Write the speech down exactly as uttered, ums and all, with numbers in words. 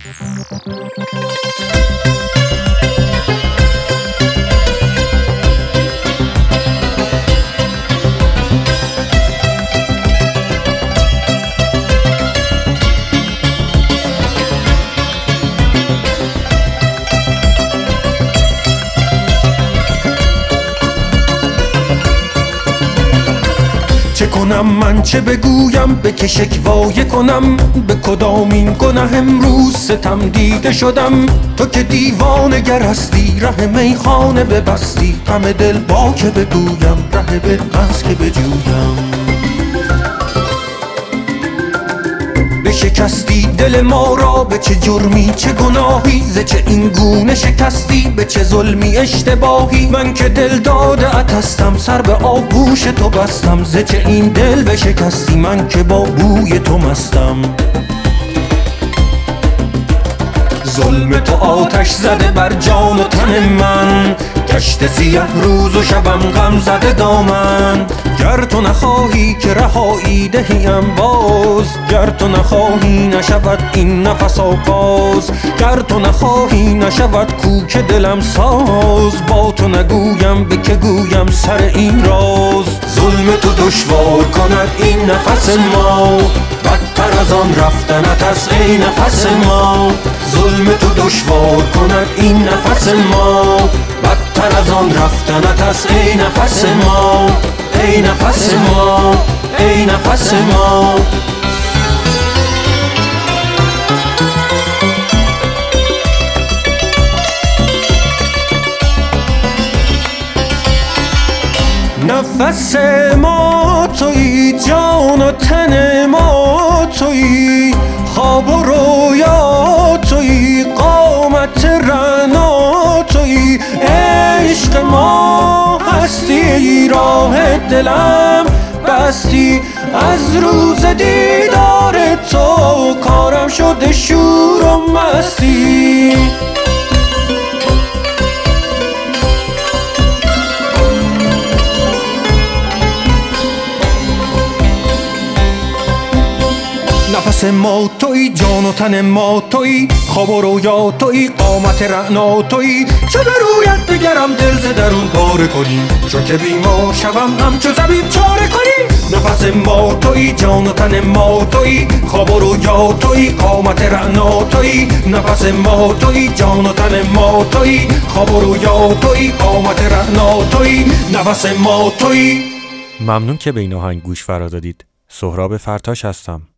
چه کنم من چه بگویم به که شکوایه کنم، به کدام این گناه امروز ستم دیده شدم. تو که دیوانه گر هستی ره میخانه ببستی، غم دل با که بگویم ره به از که بجویم. شکستی دل ما را به چه جرمی چه گناهی، ز چه این گونه شکستی به چه ظلمی اشتباهی. من که دل داده ات هستم سر به آغوش تو بستم، ز چه این دل بشکستی من که با بوی تو مستم. ظلم تو آتش زده بر جان و تن من، گشت سیه روز و شبم غم زده دامن. گر تو نخواهی که رهایی دهیم باز، گر تو نخواهی نشود این نفس آغاز. گر تو نخواهی نشود کوک دلم ساز، با تو نگویم به که گویم سر این راز. ظلم تو دشوار کند این نفس ما، بدتر از آن رفتنت است ای نفس ما. ظلم تو دشوار کند این نفس ما، بدتر از آن رفتنت است ای نفس ما. ای نفس ما، ای نفس ما. نفس ما تویی، جان و تن ما تویی، خواب و رویا تویی، قامت رعنا تویی. عشق ما هستی، راه دلم بستی، از روز دیدار تو کارم شده شور و مستی. نفس ما تویی، جان و تن ما تویی، خواب و رویا تویی، قامت رعنا تویی. چه به رویت بگرم دل ز درون پاره کنی، چون که بیمار شوم همچو طبیب چاره کنی. نفس ما تویی، جان و تن ما تویی، خواب و رویا تویی، قامت رعنا تویی. نفس ما تویی، جان و تن ما تویی، خواب و رویا تویی، قامت رعنا تویی. نفس ما تویی. ممنون که به این آهنگ گوش فرا دادید. سهراب فرتاش هستم.